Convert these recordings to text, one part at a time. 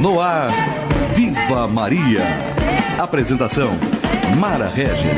No ar, Viva Maria. Apresentação, Mara Régia.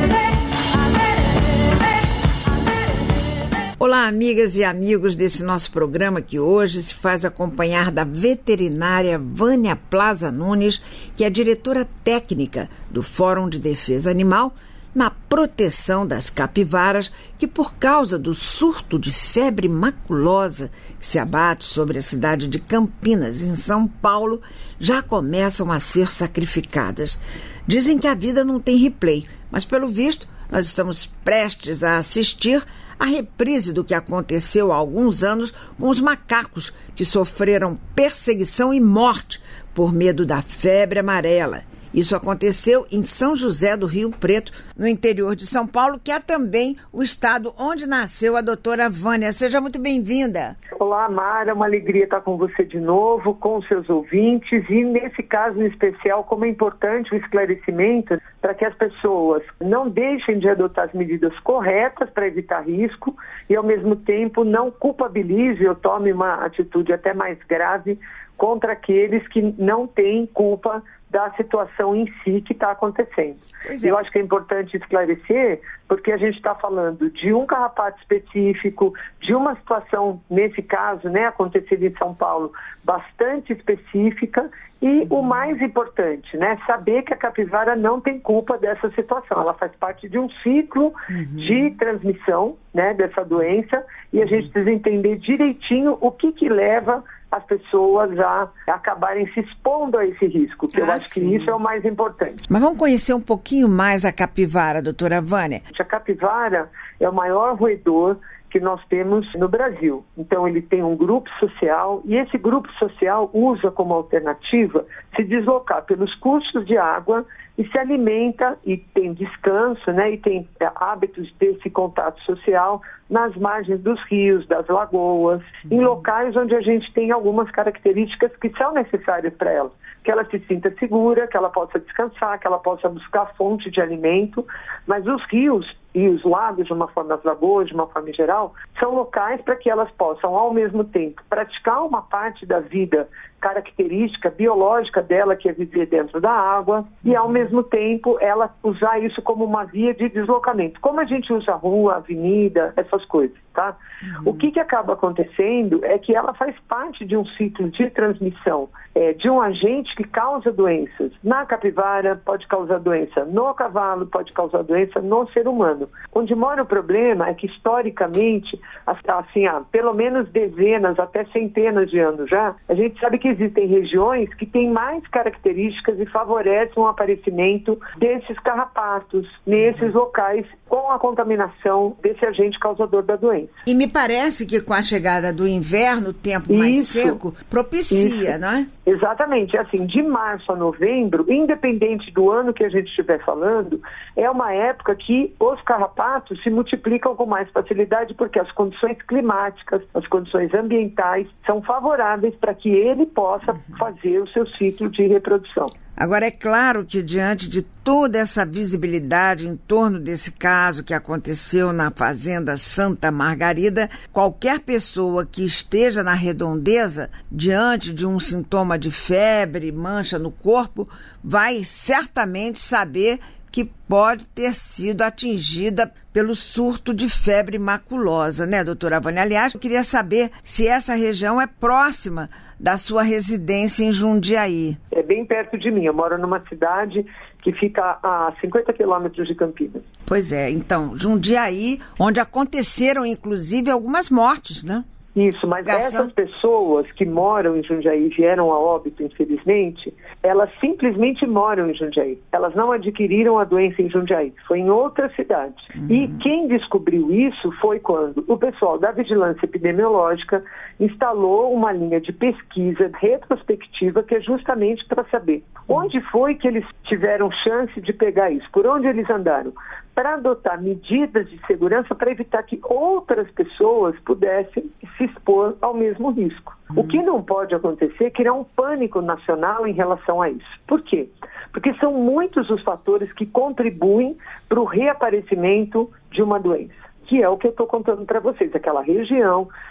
Olá, amigas e amigos desse nosso programa que hoje se faz acompanhar da veterinária Vânia Plaza Nunes, que é diretora técnica do Fórum de Defesa Animal, na proteção das capivaras que, por causa do surto de febre maculosa que se abate sobre a cidade de Campinas, em São Paulo, já começam a ser sacrificadas. Dizem que a vida não tem replay, mas pelo visto nós estamos prestes a assistir a reprise do que aconteceu há alguns anos com os macacos que sofreram perseguição e morte por medo da febre amarela. Isso aconteceu em São José do Rio Preto, no interior de São Paulo, que é também o estado onde nasceu a doutora Vânia. Seja muito bem-vinda. Olá, Mara, é uma alegria estar com você de novo, com os seus ouvintes, e nesse caso em especial, como é importante o esclarecimento para que as pessoas não deixem de adotar as medidas corretas para evitar risco e, ao mesmo tempo, não culpabilize ou tome uma atitude até mais grave contra aqueles que não têm culpa da situação em si que está acontecendo. Eu acho que é importante esclarecer, porque a gente está falando de um carrapato específico, de uma situação, nesse caso, acontecida em São Paulo, bastante específica, e o mais importante, saber que a capivara não tem culpa dessa situação. Ela faz parte de um ciclo de transmissão, dessa doença, e a gente precisa entender direitinho o que leva as pessoas a acabarem se expondo a esse risco, que eu acho que isso é o mais importante. Mas vamos conhecer um pouquinho mais a capivara, doutora Vânia. A capivara é o maior roedor que nós temos no Brasil. Então ele tem um grupo social e esse grupo social usa como alternativa se deslocar pelos cursos de água e se alimenta e tem descanso, e tem hábitos desse contato social nas margens dos rios, das lagoas, em locais onde a gente tem algumas características que são necessárias para ela. Que ela se sinta segura, que ela possa descansar, que ela possa buscar fonte de alimento, mas os rios e os lagos, de uma forma, as lagoas, de uma forma geral, são locais para que elas possam, ao mesmo tempo, praticar uma parte da vida característica biológica dela, que é viver dentro da água, e ao mesmo tempo ela usar isso como uma via de deslocamento, como a gente usa a rua, a avenida, essas coisas, tá? O que acaba acontecendo é que ela faz parte de um ciclo de transmissão de um agente que causa doenças. Na capivara pode causar doença no cavalo, pode causar doença no ser humano. Onde mora o problema é que historicamente, assim, há pelo menos dezenas, até centenas de anos já, a gente sabe que existem regiões que têm mais características e favorecem o aparecimento desses carrapatos nesses locais com a contaminação desse agente causador da doença. E me parece que com a chegada do inverno, o tempo mais seco, propicia, não é? Exatamente. Assim, de março a novembro, independente do ano que a gente estiver falando, é uma época que os carrapatos se multiplicam com mais facilidade porque as condições climáticas, as condições ambientais são favoráveis para que ele possa fazer o seu ciclo de reprodução. Agora, é claro que diante de toda essa visibilidade em torno desse caso que aconteceu na Fazenda Santa Margarida, qualquer pessoa que esteja na redondeza, diante de um sintoma de febre, mancha no corpo, vai certamente saber que pode ter sido atingida pelo surto de febre maculosa, doutora Vânia? Aliás, eu queria saber se essa região é próxima da sua residência em Jundiaí. É bem perto de mim. Eu moro numa cidade que fica a 50 quilômetros de Campinas. Pois é. Então, Jundiaí, onde aconteceram, inclusive, algumas mortes, né? Isso, mas essas pessoas que moram em Jundiaí e vieram a óbito, infelizmente, elas simplesmente moram em Jundiaí. Elas não adquiriram a doença em Jundiaí, foi em outra cidade. E quem descobriu isso foi quando o pessoal da Vigilância Epidemiológica instalou uma linha de pesquisa retrospectiva que é justamente para saber onde foi que eles tiveram chance de pegar isso, por onde eles andaram, para adotar medidas de segurança para evitar que outras pessoas pudessem se expor ao mesmo risco. O que não pode acontecer é criar um pânico nacional em relação a isso. Por quê? Porque são muitos os fatores que contribuem para o reaparecimento de uma doença, que é o que eu estou contando para vocês, aquela região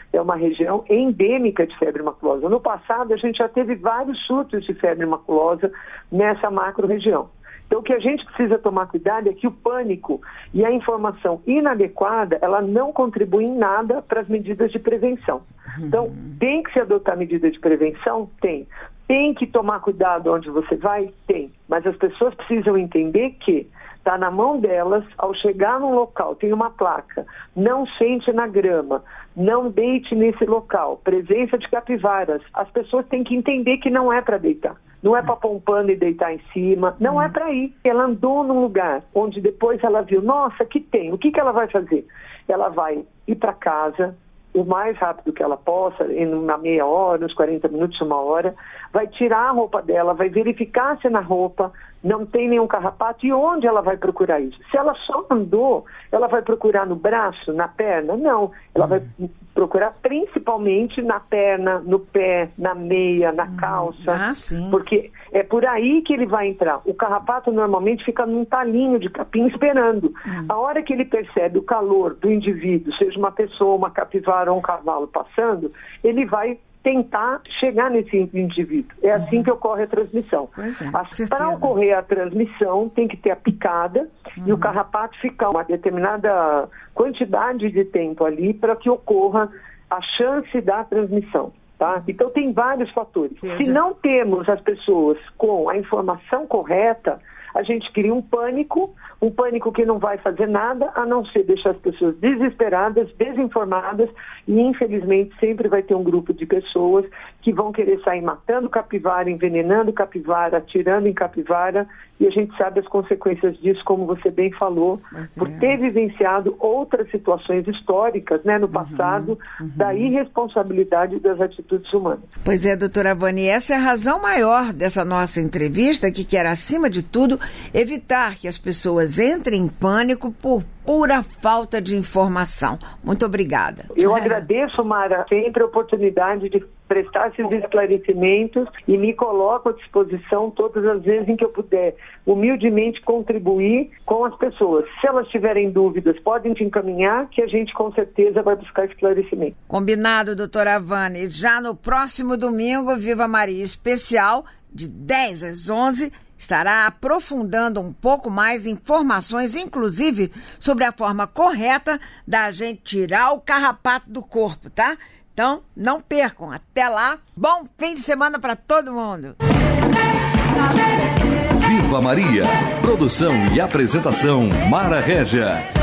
é uma região endêmica de febre maculosa. No passado, a gente já teve vários surtos de febre maculosa nessa macro-região. Então, o que a gente precisa tomar cuidado é que o pânico e a informação inadequada, ela não contribui em nada para as medidas de prevenção. Então, tem que se adotar medida de prevenção? Tem. Tem que tomar cuidado onde você vai? Tem. Mas as pessoas precisam entender que está na mão delas, ao chegar num local, tem uma placa, não sente na grama, não deite nesse local, presença de capivaras. As pessoas têm que entender que não é para deitar. Não é para pôr um pano e deitar em cima, não é para ir. Ela andou num lugar onde depois ela viu, nossa, que tem, o que ela vai fazer? Ela vai ir para casa o mais rápido que ela possa, em uma meia hora, uns 40 minutos, uma hora, vai tirar a roupa dela, vai verificar se na roupa não tem nenhum carrapato e onde ela vai procurar isso. Se ela só andou, ela vai procurar no braço, na perna? Não, ela vai procurar principalmente na perna, no pé, na meia, na calça, porque é por aí que ele vai entrar. O carrapato normalmente fica num talinho de capim esperando. A hora que ele percebe o calor do indivíduo, seja uma pessoa, uma capivara ou um cavalo passando, ele vai tentar chegar nesse indivíduo. É assim que ocorre a transmissão. Para ocorrer a transmissão, tem que ter a picada e o carrapato ficar uma determinada quantidade de tempo ali para que ocorra a chance da transmissão. Tá? Então, tem vários fatores. Se não temos as pessoas com a informação correta, a gente cria um pânico que não vai fazer nada, a não ser deixar as pessoas desesperadas, desinformadas, e infelizmente sempre vai ter um grupo de pessoas que vão querer sair matando capivara, envenenando capivara, atirando em capivara, e a gente sabe as consequências disso, como você bem falou, por ter vivenciado outras situações históricas, né, no passado, da irresponsabilidade das atitudes humanas. Pois é, doutora Vânia, essa é a razão maior dessa nossa entrevista, que quer, acima de tudo, evitar que as pessoas entrem em pânico por pura falta de informação. Muito obrigada. Eu agradeço, Mara, sempre a oportunidade de prestar esses esclarecimentos e me coloco à disposição todas as vezes em que eu puder humildemente contribuir com as pessoas. Se elas tiverem dúvidas, podem te encaminhar, que a gente com certeza vai buscar esclarecimento. Combinado, doutora Vânia. Já no próximo domingo, Viva Maria Especial, de 10 às 11, estará aprofundando um pouco mais informações, inclusive sobre a forma correta da gente tirar o carrapato do corpo, tá? Então, não percam. Até lá. Bom fim de semana para todo mundo. Viva Maria. Produção e apresentação Mara Régia.